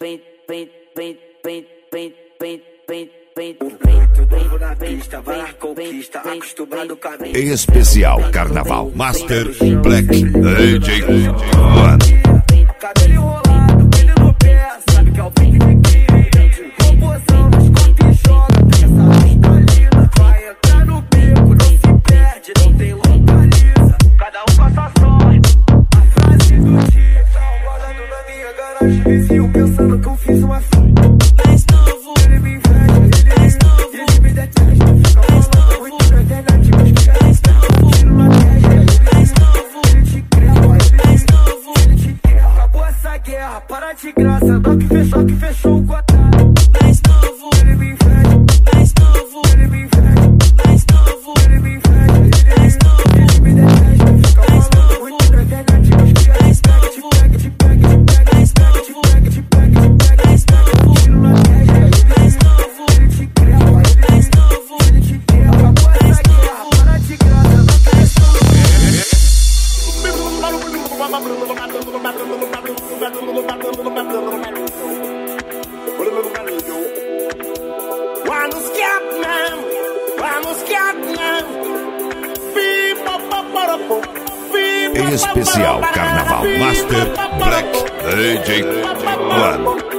Em especial Carnaval Master Black DJ One. Cabelo enrolado, brilho no pé, sabe que é o pique de querer. Composição nos corpos e joga, essa luz tá linda. Vai entrar no beco, não se perde, não tem localiza. Cada um com a sua sorte, a frase do dia. Tá rolando na minha garagem, vizinho pensando que eu fiz uma fita. Mais novo, ele me inveja, mais novo, ele me detesta. Fica falando muito na internet, mas que é mais novo, tiro na testa. mais novo, Ele te creva, mais novo, ele te quer. Acabou essa guerra, para de graça, dó que fechou o quadrado. mais novo, Ele me inveja, mais novo, ele me inveja, mais novo, ele me inveja, mais novo, ele me detesta. Fica mais falando novo, muito na internet, mas que é mais novo, te pega, mais novo, mais novo, tiro na testa. mais novo, Ele te creva, mais novo, ele te quer. Acabou essa guerra, para de graça, dó que fechou o Em especial Carnaval Master Black DJ One.